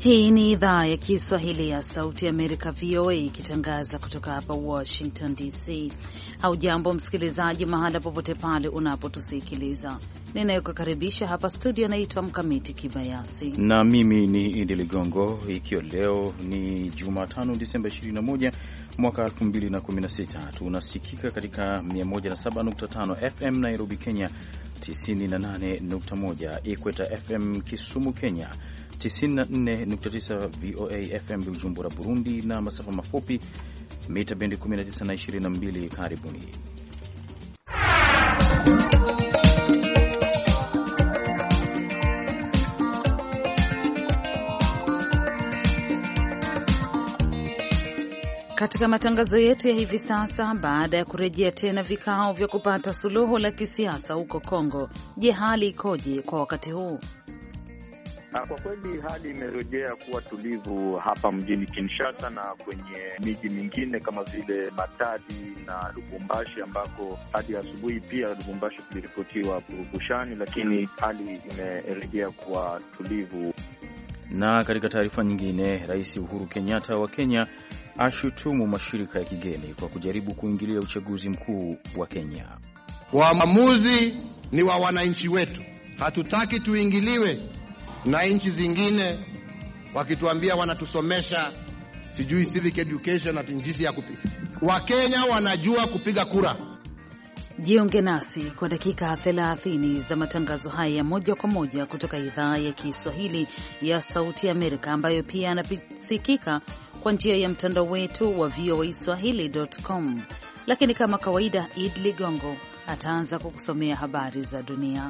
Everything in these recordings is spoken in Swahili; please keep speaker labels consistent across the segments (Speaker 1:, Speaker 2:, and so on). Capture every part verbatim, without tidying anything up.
Speaker 1: Hii ni idhaa ya Kiswahili ya Sauti ya Amerika, V O A, ikitangaza kutoka hapa Washington D C. Haujambo msikilizaji, mahala popote pale unapotusikiliza. Ninayekukaribisha hapa studio naitwa Mkamiti Kibayasi
Speaker 2: na mimi ni Idi Ligongo. Ikiwa leo ni Jumatano, Disemba ishirini na moja mwaka elfu mbili na kumi na sita, tunasikika katika mia moja na saba nukta tano F M Nairobi, Kenya, tisini na nane nukta moja Ikweta F M Kisumu, Kenya, tisini na nne nukta tisa V O A F M Bujumbura, Burundi, na masafa mafupi mita bendi kumi na tisa na ishirini na mbili. Karibuni.
Speaker 1: Katika matangazo yetu ya hivi sasa, baada ya kurejea tena vikao vya kupata suluhu la kisiasa huko Kongo, je, hali ikoje kwa wakati huu?
Speaker 3: Kwa kweli hali imerejea kuwa tulivu hapa mjini Kinshasa na kwenye miji mingine kama vile Matadi na Lubumbashi, ambako hadi asubuhi pia Lubumbashi kuliripotiwa purukushani, lakini hali imerejea kuwa tulivu.
Speaker 2: Na katika taarifa nyingine, Rais Uhuru Kenyatta wa Kenya ashutumu mashirika ya kigeni kwa kujaribu kuingilia uchaguzi mkuu wa Kenya.
Speaker 4: Waamuzi ni wa wananchi wetu, hatutaki tuingiliwe na nchi zingine wakituambia wanatusomesha sijui civic education na jinsi ya kupiga. Wakenya wanajua kupiga kura.
Speaker 1: Jiunge nasi kwa dakika thelathini za matangazo haya moja kwa moja kutoka idhaa ya Kiswahili ya Sauti ya Amerika, ambayo pia anasikika kwa njia ya mtandao wetu wa V O A swahili dot com. Lakini kama kawaida, Id Ligongo ataanza kukusomea habari za dunia.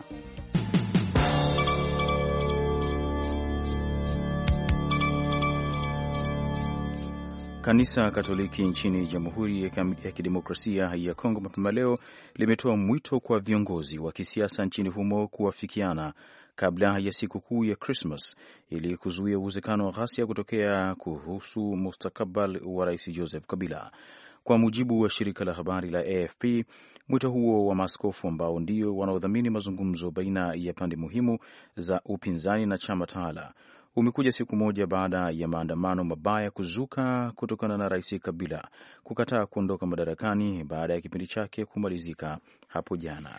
Speaker 2: Kanisa Katoliki nchini Jamhuri ya Kidemokrasia ya Kongo mapema leo limetoa mwito kwa viongozi wa kisiasa nchini humo kuafikiana kabla ya sikukuu ya Christmas ili kuzuia uwezekano wa ghasia kutokea kuhusu mustakabali wa Rais Joseph Kabila. Kwa mujibu wa shirika la habari la A F P, mwito huo wa maaskofu ambao ndio wanaodhamini mazungumzo baina ya pande muhimu za upinzani na chama tawala umekuja siku moja baada ya maandamano mabaya kuzuka kutokana na Rais Kabila kukataa kuondoka madarakani baada ya kipindi chake kumalizika hapo jana.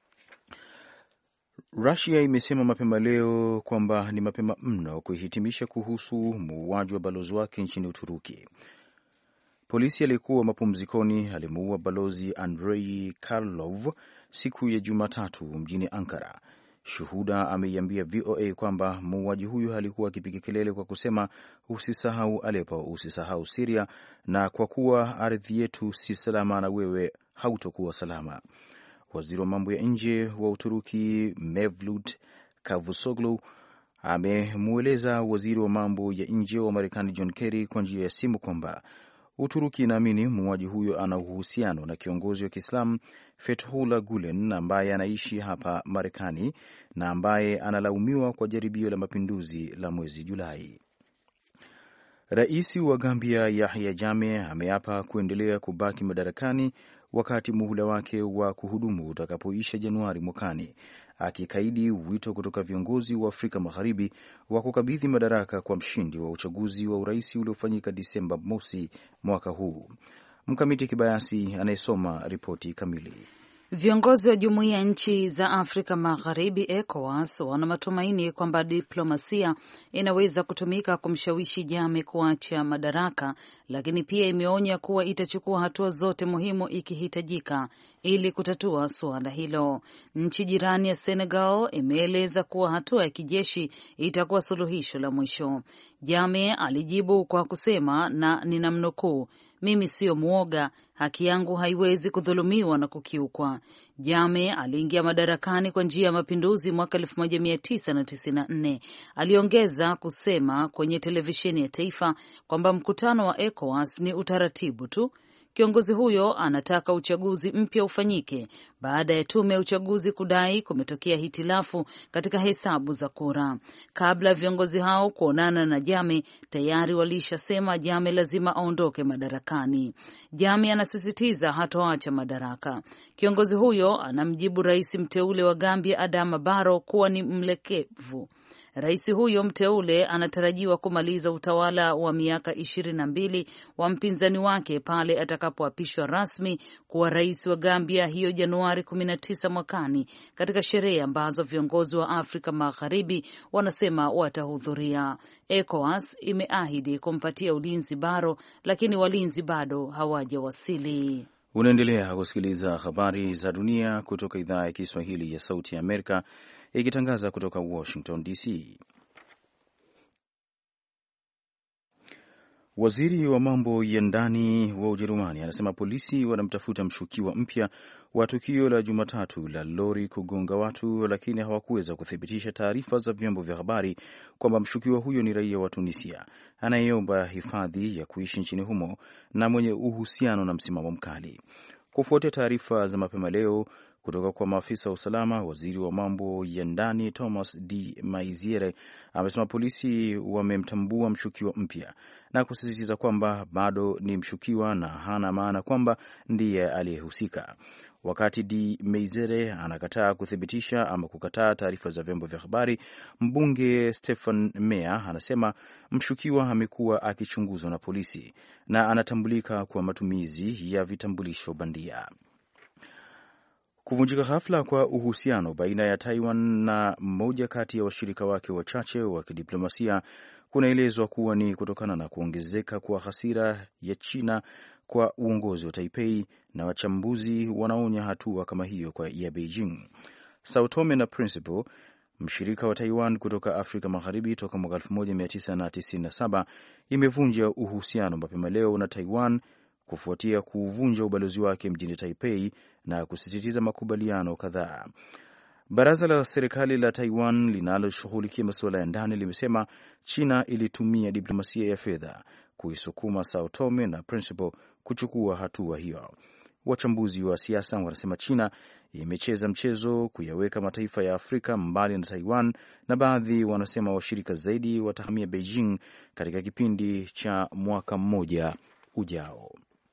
Speaker 2: Russia imesema mapema leo kwamba ni mapema mno kuhitimisha kuhusu muuaji wa balozi wake nchini Uturuki. Polisi aliyekuwa mapumzikoni alimuua balozi Andrei Karlov siku ya Jumatatu mjini Ankara. Shuhuda ameiambia V O A kwamba muuaji huyu alikuwa akipiga kelele kwa kusema, usisahau Aleppo, usisahau Syria, na kwa kuwa ardhi yetu si salama na wewe hautokuwa salama. Waziri wa mambo ya nje wa Uturuki Mevlut Cavusoglu amemueleza waziri wa mambo ya nje wa Marekani John Kerry kwa njia ya simu kwamba Uturuki inaamini muuaji huyo ana uhusiano na kiongozi wa Kiislamu Fethullah Gulen ambaye anaishi hapa Marekani na ambaye analaumiwa kwa jaribio la mapinduzi la mwezi Julai. Rais wa Gambia Yahya Jammeh ameapa kuendelea kubaki madarakani wakati muhula wake wa kuhudumu utakapoisha Januari mwakani, akikaidi wito kutoka viongozi wa Afrika Magharibi wa kukabidhi madaraka kwa mshindi wa uchaguzi wa urais uliofanyika Disemba mosi mwaka huu. Mkamiti Kibayasi anayesoma ripoti kamili.
Speaker 1: Viongozi wa Jumuiya ya Nchi za Afrika Magharibi ECOWAS wana matumaini kwamba diplomasia inaweza kutumika kumshawishi Jammeh kuacha madaraka, lakini pia imeonya kuwa itachukua hatua zote muhimu ikihitajika ili kutatua suala hilo. Nchi jirani ya Senegal imeeleza kuwa hatua ya kijeshi itakuwa suluhisho la mwisho. Jammeh alijibu kwa kusema, na ninamnukuu, mimi sio muoga, haki yangu haiwezi kudhulumiwa na kukiukwa. Jammeh aliingia madarakani kwa njia ya mapinduzi mwaka elfu moja mia tisa na tisini na nne. Aliongeza kusema kwenye televisheni ya taifa kwamba mkutano wa ECOWAS ni utaratibu tu. Kiongozi huyo anataka uchaguzi mpya ufanyike baada ya tume ya uchaguzi kudai kumetokea hitilafu katika hesabu za kura. Kabla viongozi hao kuonana na Jammeh, tayari walishasema Jammeh lazima aondoke madarakani. Jammeh anasisitiza hatoacha madaraka. Kiongozi huyo anamjibu rais mteule wa Gambia Adama Barrow kuwa ni mlekevu. Rais huyo mteule anatarajiwa kumaliza utawala wa miaka ishirini na mbili wa mpinzani wake pale atakapoapishwa rasmi kuwa rais wa Gambia hiyo Januari kumi na tisa mwakani, katika sherehe ambazo viongozi wa Afrika Magharibi wanasema watahudhuria. ECOWAS imeahidi kumpatia ulinzi Barrow, lakini walinzi bado hawajawasili.
Speaker 2: Unaendelea kusikiliza habari za dunia kutoka idhaa ya Kiswahili ya Sauti ya Amerika, ikitangaza kutoka Washington D C. Waziri wa mambo ya ndani wa Ujerumani anasema polisi wanamtafuta mshukiwa mpya wa tukio la Jumatatu la lori kugonga watu, lakini hawakuweza kuthibitisha taarifa za vyombo vya habari kwamba mshukiwa huyo ni raia wa Tunisia anayeomba hifadhi ya kuishi nchini humo na mwenye uhusiano na msimamo mkali. Kufuatia taarifa za mapema leo kutoka kwa maafisa wa usalama, waziri wa mambo ya ndani Thomas de Maiziere amesema polisi wamemtambua mshukiwa mpya na kusisitiza kwamba bado ni mshukiwa na hana maana kwamba ndiye aliyehusika. Wakati de Maiziere anakataa kuthibitisha ama kukataa taarifa za vyombo vya habari, mbunge Stefan Meyer anasema mshukiwa amekuwa akichunguzwa na polisi na anatambulika kwa matumizi ya vitambulisho bandia. Kuvunjika ghafla kwa uhusiano baina ya Taiwan na mmoja kati ya washirika wake wachache wa kidiplomasia kunaelezwa kuwa ni kutokana na kuongezeka kwa hasira ya China kwa uongozi wa Taipei, na wachambuzi wanaonya hatua kama hiyo kwa ya Beijing. Sao Tome na Principe, mshirika wa Taiwan kutoka Afrika Magharibi toka mwaka elfu moja mia tisa tisini na saba, imevunja uhusiano mapema leo na Taiwan kufuatia kuvunja ubalozi wake mjini Taipei na kusisitiza makubaliano kadhaa. Baraza la serikali la Taiwan linaloshughulikia masuala ya ndani limesema China ilitumia diplomasia ya fedha kuisukuma Sao Tome na Principe kuchukua hatua hiyo. Wachambuzi wa siasa wanasema China imecheza mchezo kuyaweka mataifa ya Afrika mbali na Taiwan, na baadhi wanasema washirika zaidi watahamia Beijing katika kipindi cha mwaka mmoja ujao.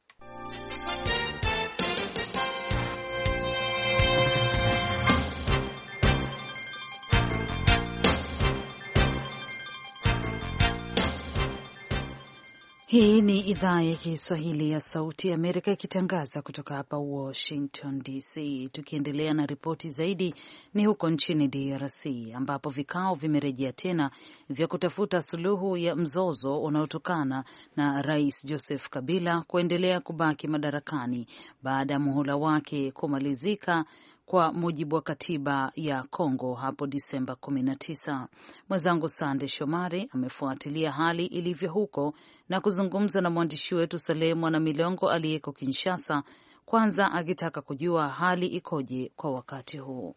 Speaker 1: Hii ni idhaa ya Kiswahili ya Sauti ya Amerika ikitangaza kutoka hapa Washington D C. Tukiendelea na ripoti zaidi, ni huko nchini D R C ambapo vikao vimerejea tena vya kutafuta suluhu ya mzozo unaotokana na Rais Joseph Kabila kuendelea kubaki madarakani baada ya muhula wake kumalizika kwa mujibu wa katiba ya Kongo hapo Disemba kumi na tisa. Mwenzangu Sande Shomari amefuatilia hali ilivyo huko na kuzungumza na mwandishi wetu Saleh Mwana Milongo aliyeko Kinshasa, kwanza akitaka kujua hali ikoje kwa wakati huu.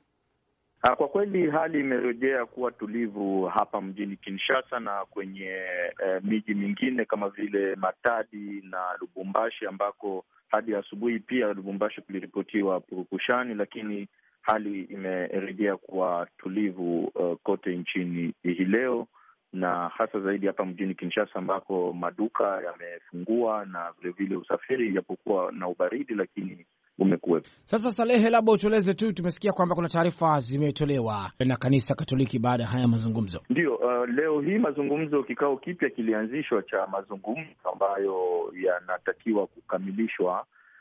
Speaker 3: Kwa kweli hali imerejea kuwa tulivu hapa mjini Kinshasa na kwenye eh, miji mingine kama vile Matadi na Lubumbashi, ambako hadi asubuhi pia Lubumbashi kuliripotiwa purukushani, lakini hali imerejea kuwa tulivu uh, kote nchini hii leo, na hasa zaidi hapa mjini Kinshasa ambako maduka yamefungua na vilevile usafiri, japokuwa na ubaridi, lakini umekuwepo.
Speaker 5: Sasa Salehe, labda utueleze tu, tumesikia kwamba kuna taarifa zimetolewa na kanisa Katoliki baada ya haya mazungumzo.
Speaker 3: Ndio, uh, leo hii mazungumzo, kikao kipya kilianzishwa cha mazungumzo ambayo yanatakiwa kukamilishwa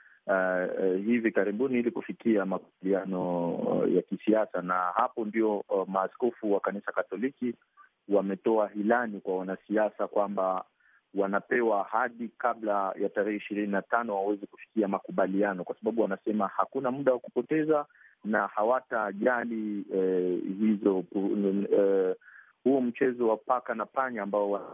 Speaker 3: uh, uh, hivi karibuni ili kufikia makubaliano uh, ya kisiasa, na hapo ndio uh, maaskofu wa kanisa Katoliki wametoa hilani kwa wanasiasa kwamba wanapewa hadi kabla ya tarehe ishirini na tano waweze kufikia makubaliano, kwa sababu wanasema hakuna muda wa kupoteza na hawatajali eh, hizo eh, huo mchezo wa paka na panya ambao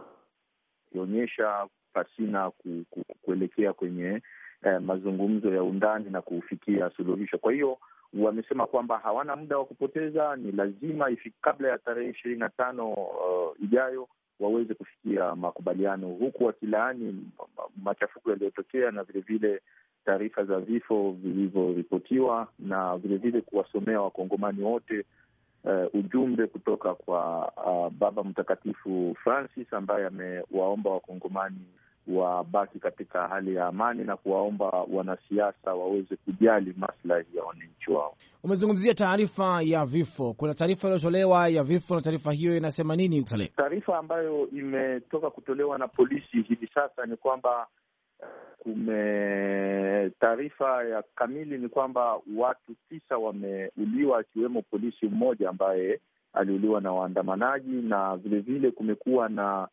Speaker 3: wanaonyesha pasina ku, ku, kuelekea kwenye eh, mazungumzo ya undani na kufikia suluhisho. Kwa hiyo wamesema kwamba hawana muda wa kupoteza, ni lazima ifika kabla ya tarehe ishirini na tano uh, ijayo waweze kufikia makubaliano, huku wakilaani machafuko yaliyotokea na vilevile taarifa za vifo vilivyoripotiwa, na vilevile kuwasomea wakongomani wote uh, ujumbe kutoka kwa uh, Baba Mtakatifu Francis ambaye amewaomba wakongomani wabaki katika hali ya amani na kuwaomba wanasiasa waweze kujali maslahi ya wananchi wao.
Speaker 5: Umezungumzia taarifa ya vifo. Kuna taarifa iliyotolewa ya vifo, na taarifa hiyo inasema nini?
Speaker 3: Taarifa ambayo imetoka kutolewa na polisi hivi sasa ni kwamba kume taarifa ya kamili ni kwamba watu tisa wameuliwa, akiwemo polisi mmoja ambaye aliuliwa na waandamanaji, na vilevile kumekuwa na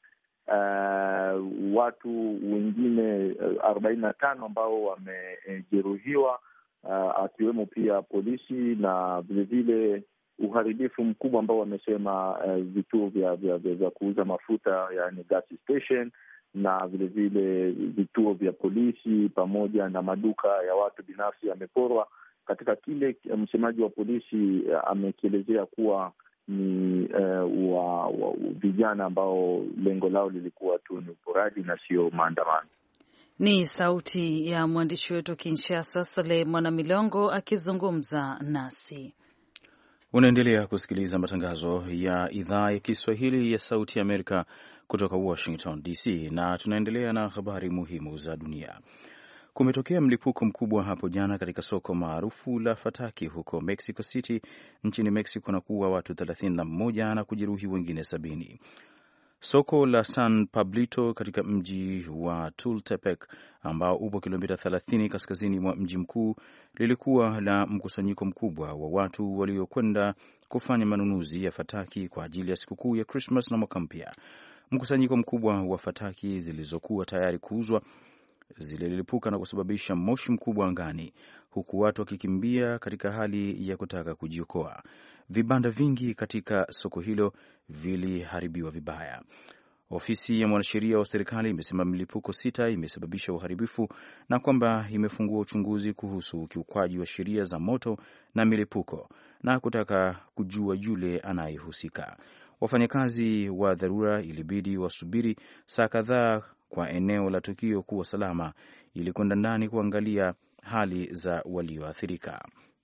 Speaker 3: uh, watu wengine uh, arobaini na tano ambao wamejeruhiwa, uh, akiwemo pia polisi, na vilevile uharibifu mkubwa ambao wamesema uh, vituo vya, vya, vya, vya kuuza mafuta, yani gas station, na vilevile vituo vya polisi pamoja na maduka ya watu binafsi yameporwa. Katika kile msemaji wa polisi amekielezea kuwa ni uh, wa, wa vijana ambao lengo lao lilikuwa tu ni uporaji na sio maandamano.
Speaker 1: Ni sauti ya mwandishi wetu Kinshasa, Saleh Mwanamilongo akizungumza nasi.
Speaker 2: Unaendelea kusikiliza matangazo ya idhaa ya Kiswahili ya Sauti ya Amerika kutoka Washington D C, na tunaendelea na habari muhimu za dunia. Kumetokea mlipuko mkubwa hapo jana katika soko maarufu la Fataki huko Mexico City nchini Mexico na kuua watu thelathini na moja na kujeruhi wengine sabini. Soko la San Pablito katika mji wa Tultepec ambao upo kilomita thelathini kaskazini mwa mji mkuu lilikuwa la mkusanyiko mkubwa wa watu waliokwenda kufanya manunuzi ya fataki kwa ajili ya sikukuu ya Christmas na mwaka mpya. Mkusanyiko mkubwa wa fataki zilizokuwa tayari kuuzwa zililipuka na kusababisha moshi mkubwa angani, huku watu wakikimbia katika hali ya kutaka kujiokoa. Vibanda vingi katika soko hilo viliharibiwa vibaya. Ofisi ya mwanasheria wa serikali imesema milipuko sita imesababisha uharibifu na kwamba imefungua uchunguzi kuhusu ukiukwaji wa sheria za moto na milipuko na kutaka kujua yule anayehusika. Wafanyakazi wa dharura ilibidi wasubiri saa kadhaa kwa eneo la tukio kuwa salama ili kwenda ndani kuangalia hali za walioathirika.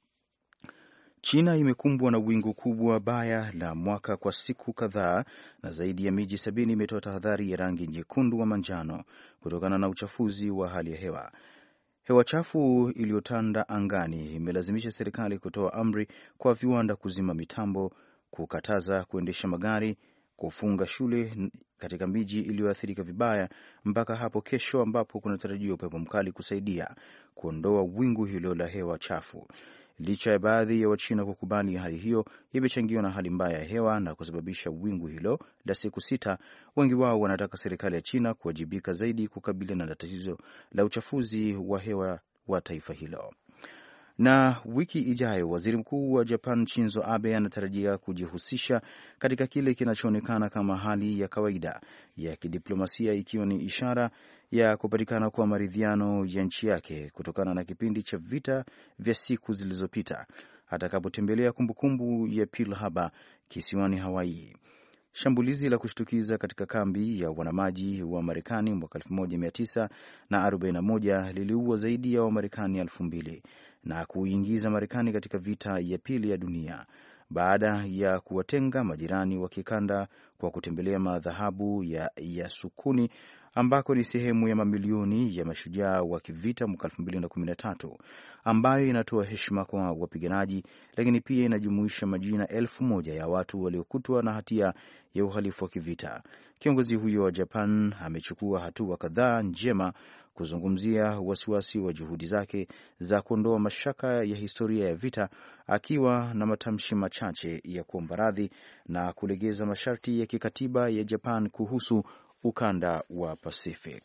Speaker 2: China imekumbwa na wingu kubwa baya la mwaka kwa siku kadhaa, na zaidi ya miji sabini imetoa tahadhari ya rangi nyekundu wa manjano kutokana na uchafuzi wa hali ya hewa. Hewa chafu iliyotanda angani imelazimisha serikali kutoa amri kwa viwanda kuzima mitambo, kukataza kuendesha magari, kufunga shule katika miji iliyoathirika vibaya mpaka hapo kesho, ambapo kunatarajiwa upepo mkali kusaidia kuondoa wingu hilo la hewa chafu. Licha ya baadhi ya Wachina kukubali hali hiyo imechangiwa na hali mbaya ya hewa na kusababisha wingu hilo la siku sita, wengi wao wanataka serikali ya China kuwajibika zaidi kukabiliana na tatizo la uchafuzi wa hewa wa taifa hilo. Na wiki ijayo waziri mkuu wa Japan Shinzo Abe anatarajia kujihusisha katika kile kinachoonekana kama hali ya kawaida ya kidiplomasia, ikiwa ni ishara ya kupatikana kwa maridhiano ya nchi yake kutokana na kipindi cha vita vya siku zilizopita, atakapotembelea kumbukumbu ya Pearl Harbor kisiwani Hawaii. Shambulizi la kushtukiza katika kambi ya wanamaji wa Marekani mwaka elfu moja mia tisa arobaini na moja liliua zaidi ya Wamarekani elfu mbili na kuingiza Marekani katika vita ya pili ya dunia. Baada ya kuwatenga majirani wa kikanda kwa kutembelea madhahabu ya Yasukuni ambako ni sehemu ya mamilioni ya mashujaa wa kivita mwaka elfu mbili na kumi na tatu, ambayo inatoa heshima kwa wapiganaji, lakini pia inajumuisha majina elfu moja ya watu waliokutwa na hatia ya uhalifu wa kivita. Kiongozi huyo wa Japan amechukua hatua kadhaa njema kuzungumzia wasiwasi wa juhudi zake za kuondoa mashaka ya historia ya vita, akiwa na matamshi machache ya kuomba radhi na kulegeza masharti ya kikatiba ya Japan kuhusu ukanda wa Pacific.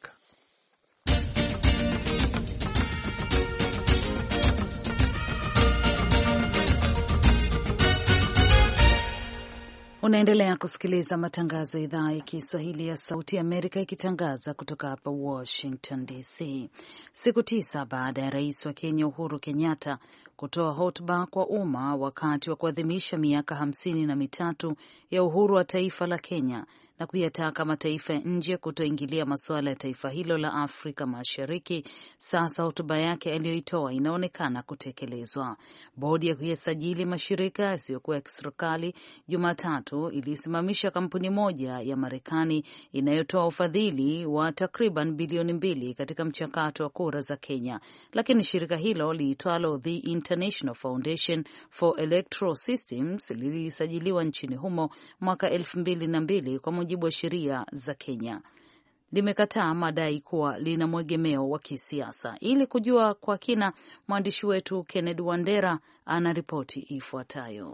Speaker 1: Unaendelea kusikiliza matangazo ya idhaa ya Kiswahili ya Sauti Amerika ikitangaza kutoka hapa Washington D C. Siku tisa baada ya rais wa Kenya Uhuru Kenyatta kutoa hotuba kwa umma wakati wa kuadhimisha miaka hamsini na mitatu ya uhuru wa taifa la Kenya na kuyataka mataifa ya nje kutoingilia masuala ya taifa hilo la Afrika Mashariki, sasa hotuba yake aliyoitoa inaonekana kutekelezwa. Bodi ya kuyasajili mashirika yasiyokuwa ya kiserikali Jumatatu ilisimamisha kampuni moja ya Marekani inayotoa ufadhili wa takriban bilioni mbili katika mchakato wa kura za Kenya, lakini shirika hilo liitwalo The International Foundation for Electoral Systems lilisajiliwa nchini humo mwaka elfu mbili na mbili kwa mujibu wa sheria za Kenya. Limekataa madai kuwa lina mwegemeo wa kisiasa. Ili kujua kwa kina, mwandishi wetu Kennedy Wandera ana ripoti ifuatayo.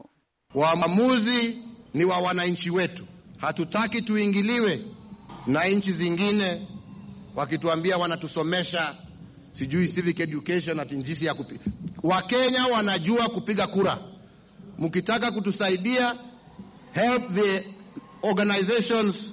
Speaker 4: Waamuzi ni wa wananchi wetu. Hatutaki tuingiliwe na nchi zingine wakituambia wanatusomesha sijui civic education ati jinsi ya kupiga. Wakenya wanajua kupiga kura. Mkitaka kutusaidia, help the organizations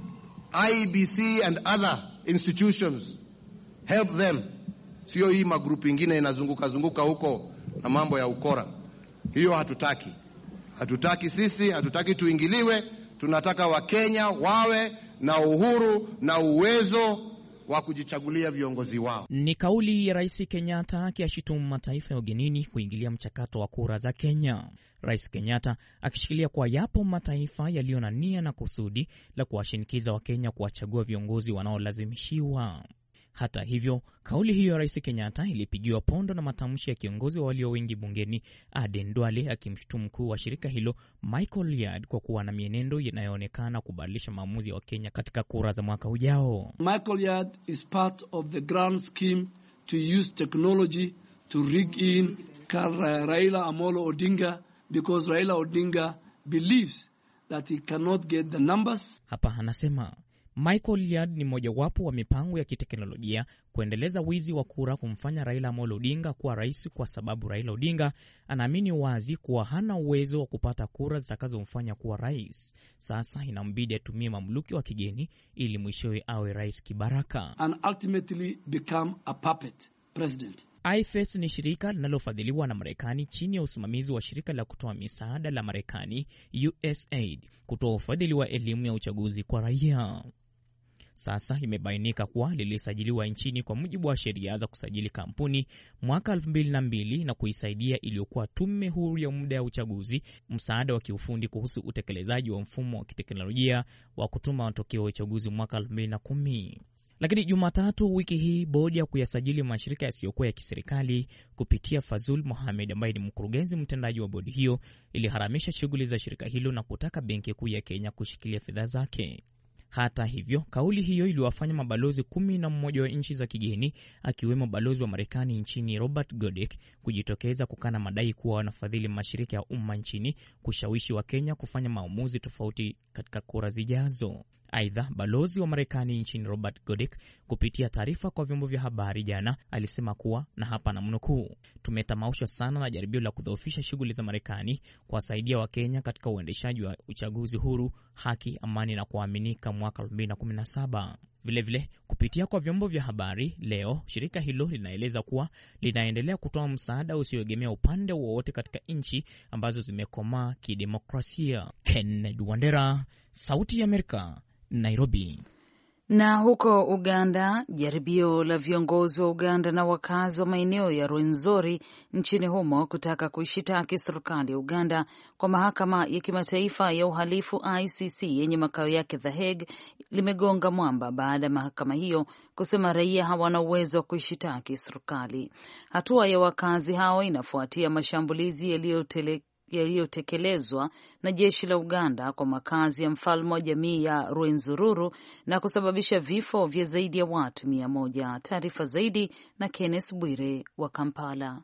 Speaker 4: I E B C and other institutions, help them. Sio hii magrupu ingine inazunguka zunguka huko na mambo ya ukora. Hiyo hatutaki. Hatutaki sisi, hatutaki tuingiliwe. Tunataka Wakenya wawe na uhuru na uwezo wa kujichagulia viongozi wao.
Speaker 6: Ni kauli ya Rais Kenyatta akishutumu mataifa ya ugenini kuingilia mchakato wa kura za Kenya. Rais Kenyatta akishikilia kwa yapo mataifa yaliyo na nia na kusudi la kuwashinikiza Wakenya kuwachagua viongozi wanaolazimishiwa. Hata hivyo, kauli hiyo ya Rais Kenyatta ilipigiwa pondo na matamshi ya kiongozi wa walio wengi bungeni Aden Duale, akimshutumu mkuu wa shirika hilo Michael Yard kwa kuwa na mienendo inayoonekana kubadilisha maamuzi ya Wakenya katika kura za mwaka ujao.
Speaker 7: Michael Yard is part of the grand scheme to use technology to rig in Raila Amolo Odinga because Raila Odinga believes that he cannot get the numbers.
Speaker 6: Hapa anasema Michael Yard ni mojawapo wa mipango ya kiteknolojia kuendeleza wizi wa kura kumfanya Raila Amolo Odinga kuwa rais, kwa sababu Raila Odinga anaamini wazi kuwa hana uwezo wa kupata kura zitakazomfanya kuwa rais. Sasa inambidi atumie mamluki wa kigeni ili mwishowe awe rais kibaraka
Speaker 7: and ultimately become a puppet president.
Speaker 6: I F E S ni shirika linalofadhiliwa na Marekani chini ya usimamizi wa shirika la kutoa misaada la Marekani U S A I D kutoa ufadhili wa elimu ya uchaguzi kwa raia. Sasa imebainika kuwa lilisajiliwa nchini kwa mujibu wa sheria za kusajili kampuni mwaka elfu mbili na mbili na kuisaidia iliyokuwa tume huru ya muda ya uchaguzi msaada wa kiufundi kuhusu utekelezaji wa mfumo wa kiteknolojia wa kutuma matokeo ya uchaguzi mwaka elfu mbili na kumi. Lakini Jumatatu wiki hii, bodi ya kuyasajili mashirika yasiyokuwa ya kiserikali kupitia Fazul Mohamed ambaye ni mkurugenzi mtendaji wa bodi hiyo iliharamisha shughuli za shirika hilo na kutaka Benki Kuu ya Kenya kushikilia fedha zake. Hata hivyo, kauli hiyo iliwafanya mabalozi kumi na mmoja wa nchi za kigeni akiwemo balozi wa Marekani nchini Robert Godek kujitokeza kukana madai kuwa wanafadhili mashirika ya umma nchini kushawishi wa Kenya kufanya maamuzi tofauti katika kura zijazo. Aidha, balozi wa Marekani nchini Robert Godek kupitia taarifa kwa vyombo vya habari jana alisema kuwa, na hapa namnukuu, tumetamaushwa sana na jaribio la kudhoofisha shughuli za Marekani kuwasaidia Wakenya katika uendeshaji wa uchaguzi huru, haki, amani na kuaminika mwaka elfu mbili na kumi na saba. Vilevile, kupitia kwa vyombo vya habari leo, shirika hilo linaeleza kuwa linaendelea kutoa msaada usioegemea upande wowote katika nchi ambazo zimekomaa kidemokrasia. Kennedy Wandera, Sauti ya Amerika, Nairobi.
Speaker 1: Na huko Uganda, jaribio la viongozi wa Uganda na wakazi wa maeneo ya Rwenzori nchini humo kutaka kuishitaki serikali ya Uganda kwa mahakama ya kimataifa ya uhalifu I C C yenye makao yake The Hague limegonga mwamba baada ya mahakama hiyo kusema raia hawana uwezo wa kuishitaki serikali. Hatua ya wakazi hao inafuatia mashambulizi yaliyotele yaliyotekelezwa na jeshi la Uganda kwa makazi ya mfalme wa jamii ya Rwenzururu na kusababisha vifo vya zaidi ya watu mia moja. Taarifa zaidi na Kenneth Bwire wa Kampala.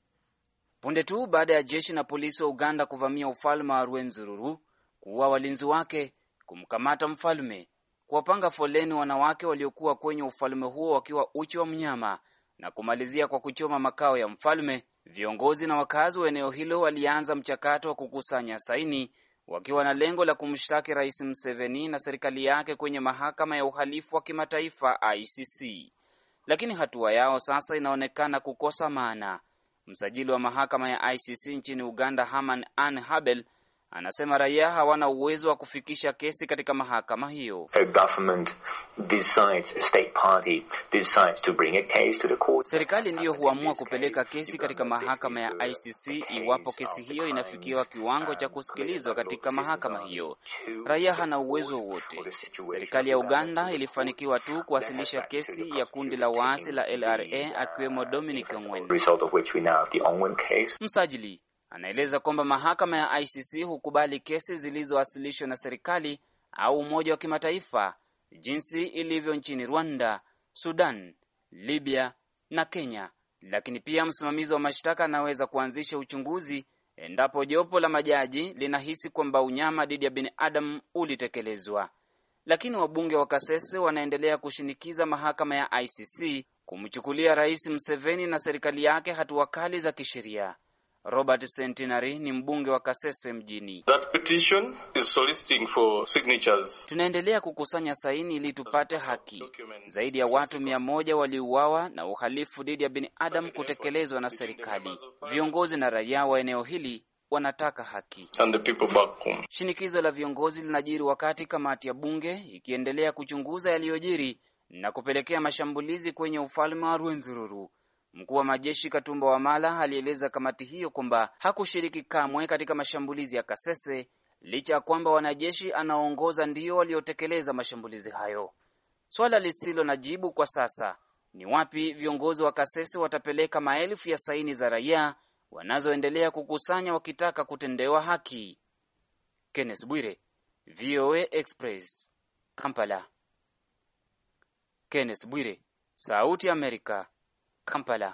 Speaker 8: Punde tu baada ya jeshi na polisi wa Uganda kuvamia ufalme wa Rwenzururu, kuua walinzi wake, kumkamata mfalme, kuwapanga foleni wanawake waliokuwa kwenye ufalme huo wakiwa uchi wa mnyama na kumalizia kwa kuchoma makao ya mfalme, viongozi na wakazi wa eneo hilo walianza mchakato wa kukusanya saini wakiwa na lengo la kumshtaki Rais Museveni na serikali yake kwenye mahakama ya uhalifu wa kimataifa I C C. Lakini hatua yao sasa inaonekana kukosa maana. Msajili wa mahakama ya I C C nchini Uganda, Haman Ann Habel, anasema raia hawana uwezo wa kufikisha kesi katika mahakama hiyo. Serikali ndiyo huamua kupeleka kesi katika mahakama ya I C C iwapo kesi hiyo inafikiwa kiwango cha kusikilizwa katika mahakama hiyo. Raia hana uwezo wote. Serikali ya Uganda ilifanikiwa tu kuwasilisha kesi ya kundi la waasi la L R A akiwemo Dominic Ongwen. Msajili anaeleza kwamba mahakama ya I C C hukubali kesi zilizowasilishwa na serikali au umoja wa kimataifa, jinsi ilivyo nchini Rwanda, Sudan, Libya na Kenya. Lakini pia msimamizi wa mashtaka anaweza kuanzisha uchunguzi endapo jopo la majaji linahisi kwamba unyama dhidi ya binadamu ulitekelezwa. Lakini wabunge wa Kasese wanaendelea kushinikiza mahakama ya I C C kumchukulia Rais Museveni na serikali yake hatua kali za kisheria. Robert Centenary ni mbunge wa Kasese mjini.
Speaker 9: That petition is soliciting for signatures.
Speaker 8: Tunaendelea kukusanya saini ili tupate haki. Zaidi ya watu mia moja waliuawa na uhalifu dhidi ya binadamu kutekelezwa na serikali. Viongozi na raia wa eneo hili wanataka haki.
Speaker 9: And the people back home.
Speaker 8: Shinikizo la viongozi linajiri wakati kamati ya bunge ikiendelea kuchunguza yaliyojiri na kupelekea mashambulizi kwenye ufalme wa Rwenzururu. Mkuu wa majeshi Katumba Wamala alieleza kamati hiyo kwamba hakushiriki kamwe katika mashambulizi ya Kasese, licha ya kwamba wanajeshi anaongoza ndio waliotekeleza mashambulizi hayo. Swala lisilo na jibu kwa sasa ni wapi viongozi wa Kasese watapeleka maelfu ya saini za raia wanazoendelea kukusanya wakitaka kutendewa haki. Kenneth Bwire, V O A Express, Kampala. Kenneth Bwire, Sauti ya Amerika, Kampala.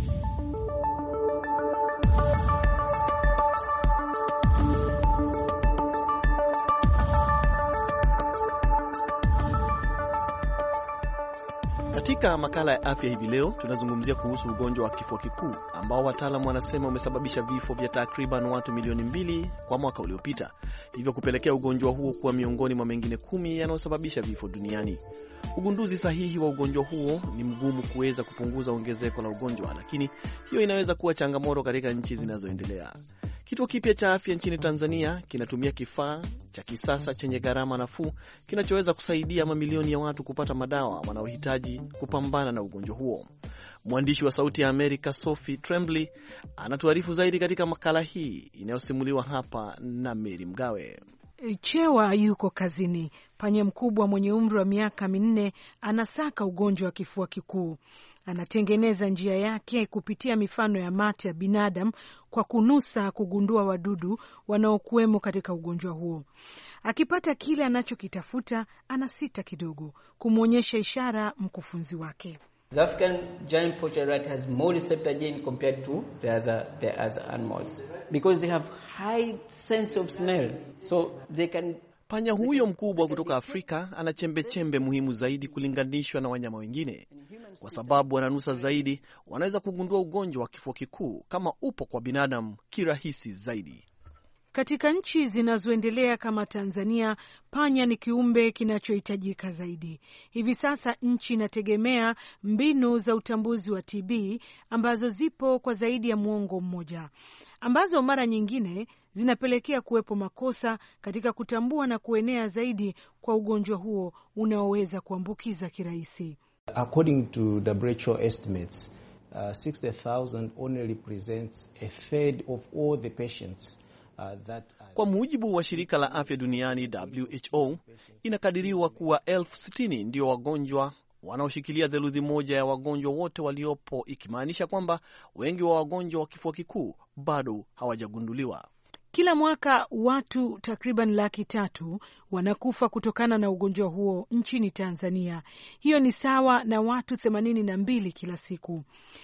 Speaker 10: Katika makala ya afya hivi leo tunazungumzia kuhusu ugonjwa wa kifua kikuu ambao wataalamu wanasema umesababisha vifo vya takriban watu milioni mbili kwa mwaka uliopita, hivyo kupelekea ugonjwa huo kuwa miongoni mwa mengine kumi yanayosababisha vifo duniani. Ugunduzi sahihi wa ugonjwa huo ni mgumu kuweza kupunguza ongezeko la ugonjwa, lakini hiyo inaweza kuwa changamoto katika nchi zinazoendelea. Kituo kipya cha afya nchini Tanzania kinatumia kifaa cha kisasa chenye gharama nafuu kinachoweza kusaidia mamilioni ya watu kupata madawa wanaohitaji kupambana na ugonjwa huo. Mwandishi wa Sauti ya Amerika Sophie Tremblay anatuarifu zaidi katika makala hii inayosimuliwa hapa na Mary Mgawe.
Speaker 11: Chewa yuko kazini. Panya mkubwa mwenye umri wa miaka minne anasaka ugonjwa wa kifua kikuu. Anatengeneza njia yake kupitia mifano ya mate ya binadamu kwa kunusa kugundua wadudu wanaokuwemo katika ugonjwa huo. Akipata kile anachokitafuta, anasita kidogo kumwonyesha ishara mkufunzi wake.
Speaker 12: The African giant poacher rat has more receptor gene compared to the other, the other animals because they have high sense of smell, so they can.
Speaker 10: Panya huyo mkubwa kutoka Afrika ana chembe chembe muhimu zaidi kulinganishwa na wanyama wengine. Kwa sababu wananusa zaidi, wanaweza kugundua ugonjwa wa kifua kikuu kama upo kwa binadamu kirahisi zaidi.
Speaker 11: Katika nchi zinazoendelea kama Tanzania, panya ni kiumbe kinachohitajika zaidi. Hivi sasa nchi inategemea mbinu za utambuzi wa T B ambazo zipo kwa zaidi ya muongo mmoja, ambazo mara nyingine zinapelekea kuwepo makosa katika kutambua na kuenea zaidi kwa ugonjwa huo unaoweza kuambukiza kirahisi.
Speaker 13: According to W H O estimates, uh, sixty thousand only represents a third of all the patients. Uh, that are...
Speaker 10: Kwa mujibu wa shirika la afya duniani W H O, inakadiriwa kuwa elfu sitini ndio wagonjwa wanaoshikilia theluthi moja ya wagonjwa wote waliopo, ikimaanisha kwamba wengi wa wagonjwa wa kifua kikuu bado hawajagunduliwa.
Speaker 11: Kila mwaka watu takriban laki tatu wanakufa kutokana na ugonjwa huo nchini Tanzania. Hiyo ni sawa na watu themanini na mbili kila siku.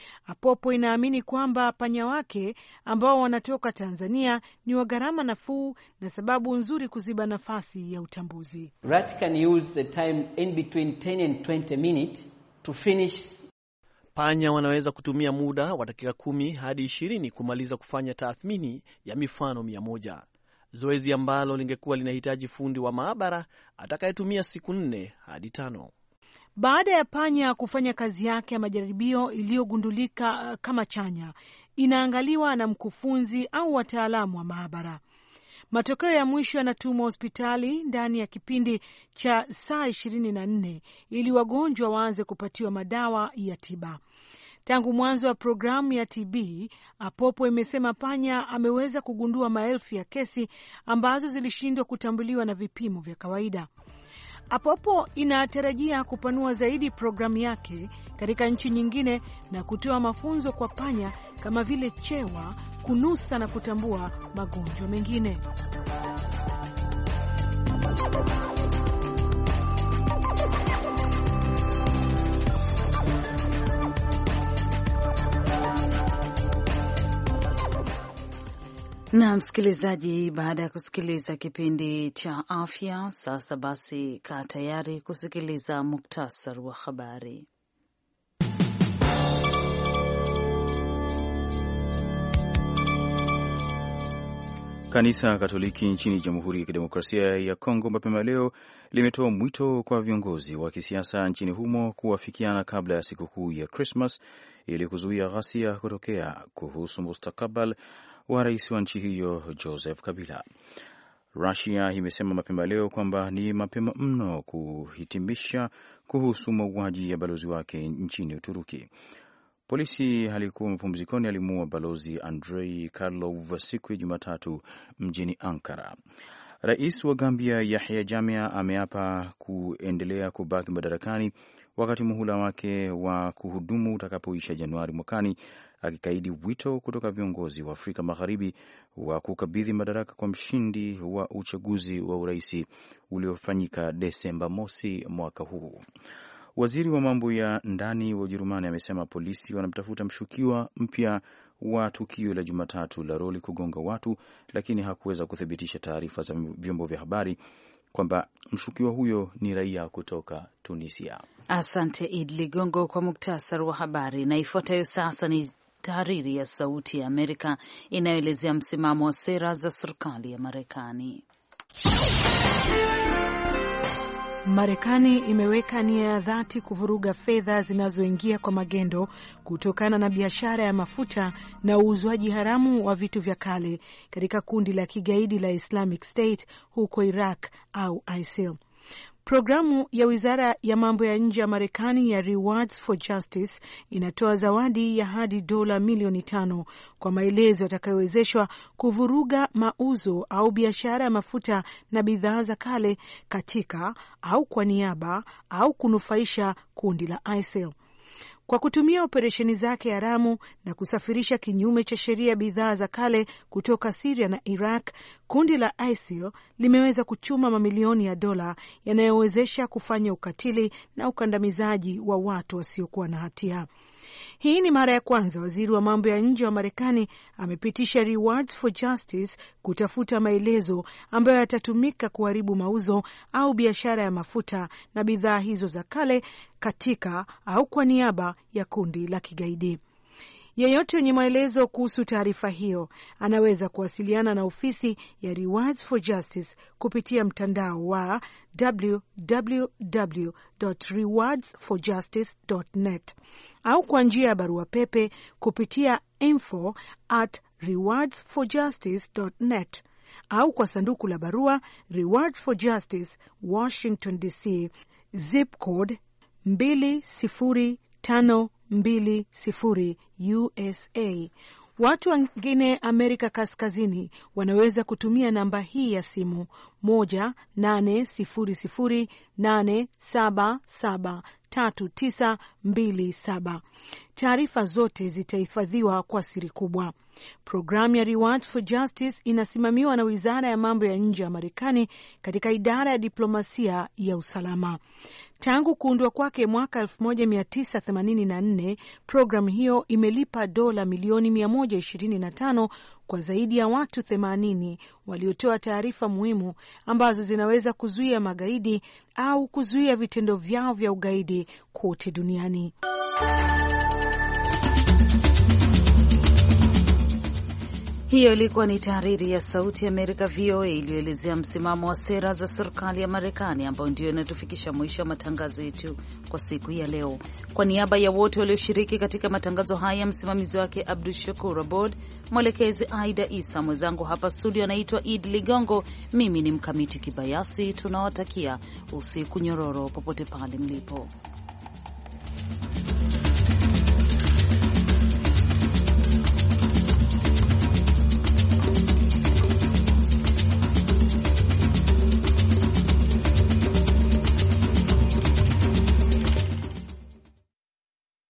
Speaker 11: Apopo inaamini kwamba panya wake ambao wanatoka Tanzania ni wa gharama nafuu na sababu nzuri kuziba nafasi ya utambuzi.
Speaker 12: Rat can use the time in between ten and twenty minutes to finish.
Speaker 10: Panya wanaweza kutumia muda wa dakika kumi hadi ishirini kumaliza kufanya tathmini ya mifano mia moja. Zoezi ambalo lingekuwa linahitaji fundi wa maabara atakayetumia siku nne hadi tano.
Speaker 11: Baada ya panya kufanya kazi yake ya majaribio iliyogundulika kama chanya, inaangaliwa na mkufunzi au wataalamu wa maabara. Matokeo ya mwisho yanatumwa hospitali ndani ya kipindi cha saa ishirini na nne ili wagonjwa waanze kupatiwa madawa ya tiba. Tangu mwanzo wa programu ya T B, Apopo imesema panya ameweza kugundua maelfu ya kesi ambazo zilishindwa kutambuliwa na vipimo vya kawaida. Apopo inatarajia kupanua zaidi programu yake katika nchi nyingine na kutoa mafunzo kwa panya kama vile chewa, kunusa na kutambua magonjwa mengine.
Speaker 1: Na msikilizaji, baada ya kusikiliza kipindi cha afya, sasa basi kaa tayari kusikiliza muktasar wa habari.
Speaker 2: Kanisa Katoliki nchini Jamhuri ya Kidemokrasia ya Kongo mapema leo limetoa mwito kwa viongozi wa kisiasa nchini humo kuwafikiana kabla ya sikukuu ya Christmas ili kuzuia ghasia kutokea kuhusu mustakabali wa rais wa nchi hiyo Joseph Kabila. Russia imesema mapema leo kwamba ni mapema mno kuhitimisha kuhusu mauaji ya balozi wake nchini Uturuki. Polisi alikuwa mapumzikoni alimuua balozi Andrei Karlov siku ya Jumatatu mjini Ankara. Rais wa Gambia Yahya Jammeh ameapa kuendelea kubaki madarakani wakati muhula wake wa kuhudumu utakapoisha Januari mwakani, akikaidi wito kutoka viongozi wa Afrika Magharibi wa kukabidhi madaraka kwa mshindi wa uchaguzi wa urais uliofanyika Desemba mosi mwaka huu. Waziri wa mambo ya ndani wa Ujerumani amesema polisi wanamtafuta mshukiwa mpya wa tukio la Jumatatu la lori kugonga watu, lakini hakuweza kuthibitisha taarifa za vyombo vya habari kwamba mshukiwa huyo ni raia kutoka Tunisia.
Speaker 1: Asante Id Ligongo kwa muktasar wa habari, na ifuatayo sasa ni tahariri ya Sauti ya Amerika inayoelezea msimamo wa sera za serikali ya Marekani.
Speaker 11: Marekani imeweka nia ya dhati kuvuruga fedha zinazoingia kwa magendo kutokana na biashara ya mafuta na uuzwaji haramu wa vitu vya kale katika kundi la kigaidi la Islamic State huko Iraq au I S I L. Programu ya Wizara ya Mambo ya Nje ya Marekani ya Rewards for Justice inatoa zawadi ya hadi dola milioni tano kwa maelezo yatakayowezeshwa kuvuruga mauzo au biashara ya mafuta na bidhaa za kale katika au kwa niaba au kunufaisha kundi la I S I L. Kwa kutumia operesheni zake haramu na kusafirisha kinyume cha sheria bidhaa za kale kutoka Syria na Iraq, kundi la I S I L limeweza kuchuma mamilioni ya dola yanayowezesha kufanya ukatili na ukandamizaji wa watu wasiokuwa na hatia. Hii ni mara ya kwanza waziri wa mambo ya nje wa Marekani amepitisha Rewards for Justice kutafuta maelezo ambayo yatatumika kuharibu mauzo au biashara ya mafuta na bidhaa hizo za kale katika au kwa niaba ya kundi la kigaidi. Yeyote wenye maelezo kuhusu taarifa hiyo anaweza kuwasiliana na ofisi ya Rewards for Justice kupitia mtandao wa w w w dot rewards for justice dot net au kwa njia ya barua pepe kupitia info at rewards for justice dot net au kwa sanduku la barua Rewards for Justice, Washington D C, zip code mbili sifuri tano mbili sifuri U S A. Watu wengine Amerika Kaskazini wanaweza kutumia namba hii ya simu moja nane sifuri sifuri nane saba saba tatu tisa mbili saba. Taarifa zote zitahifadhiwa kwa siri kubwa. Programu ya Rewards for Justice inasimamiwa na Wizara ya Mambo ya Nje ya Marekani katika idara ya diplomasia ya usalama. Tangu kuundwa kwake mwaka elfu moja mia tisa themanini na nne, programu hiyo imelipa dola milioni mia moja ishirini na tano kwa zaidi ya watu themanini waliotoa taarifa muhimu ambazo zinaweza kuzuia magaidi au kuzuia vitendo vyao vya ugaidi kote duniani.
Speaker 1: Hiyo ilikuwa ni tahariri ya Sauti ya Amerika V O A iliyoelezea msimamo wa sera za serikali ya Marekani, ambayo ndio inatufikisha mwisho wa matangazo yetu kwa siku ya leo. Kwa niaba ya wote walioshiriki katika matangazo haya, msimamizi wake Abdul Shakur Abod, mwelekezi Aida Isa, mwenzangu hapa studio anaitwa Id Ligongo, mimi ni Mkamiti Kibayasi. Tunawatakia usiku nyororo popote pale mlipo.